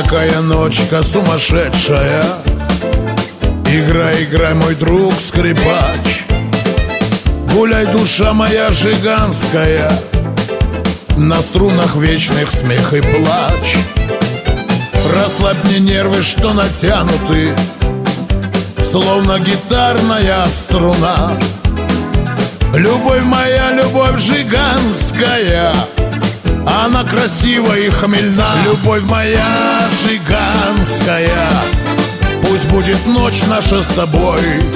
Какая ночка сумасшедшая. Играй, играй, мой друг скрипач. Гуляй, душа моя жиганская, на струнах вечных смех и плач. Расслабь мне нервы, что натянуты, словно гитарная струна. Любовь моя, любовь жиганская, она красива и хмельна. Любовь моя жиганская, пусть будет ночь наша с тобой.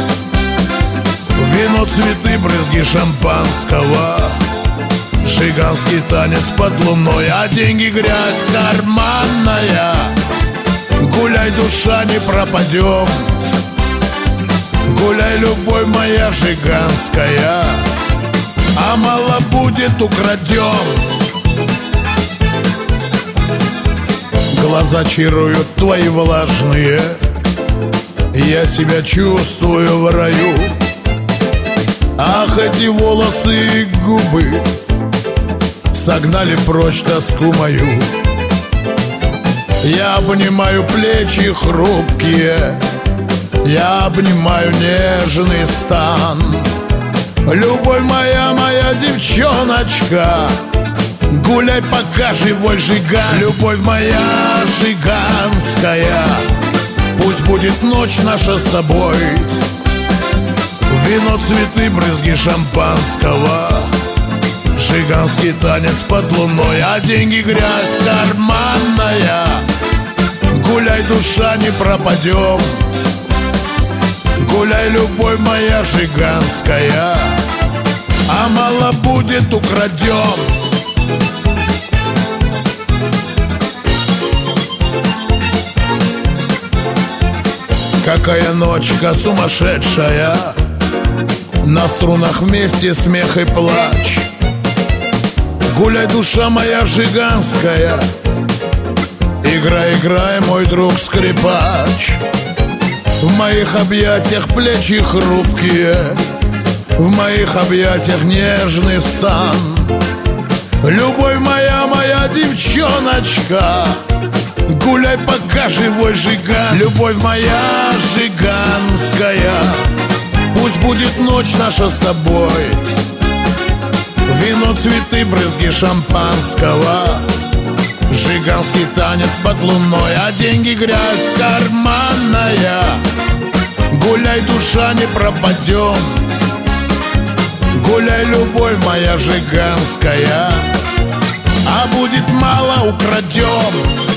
Вино, цветы, брызги шампанского, жиганский танец под луной, а деньги грязь карманная. Гуляй, душа, не пропадем. Гуляй, любовь моя жиганская, а мало будет, украдем. Глаза чаруют твои влажные, я себя чувствую в раю. Ах, эти волосы и губы согнали прочь тоску мою. Я обнимаю плечи хрупкие, я обнимаю нежный стан. Любовь моя, моя девчоночка, гуляй, пока живой жиган. Любовь моя жиганская, пусть будет ночь наша с тобой. Вино, цветы, брызги шампанского, жиганский танец под луной, а деньги грязь карманная. Гуляй, душа, не пропадем. Гуляй, любовь моя жиганская, а мало будет, украдем. Какая ночка сумасшедшая, на струнах вместе смех и плач. Гуляй, душа моя жиганская, играй, играй, мой друг скрипач. В моих объятиях плечи хрупкие, в моих объятиях нежный стан. Любовь моя, моя девчоночка, гуляй, пока живой жиган. Любовь моя жиганская, пусть будет ночь наша с тобой. Вино, цветы, брызги шампанского, жиганский танец под луной, а деньги грязь карманная. Гуляй, душа, не пропадем. Гуляй, любовь моя жиганская, а будет мало, украдем.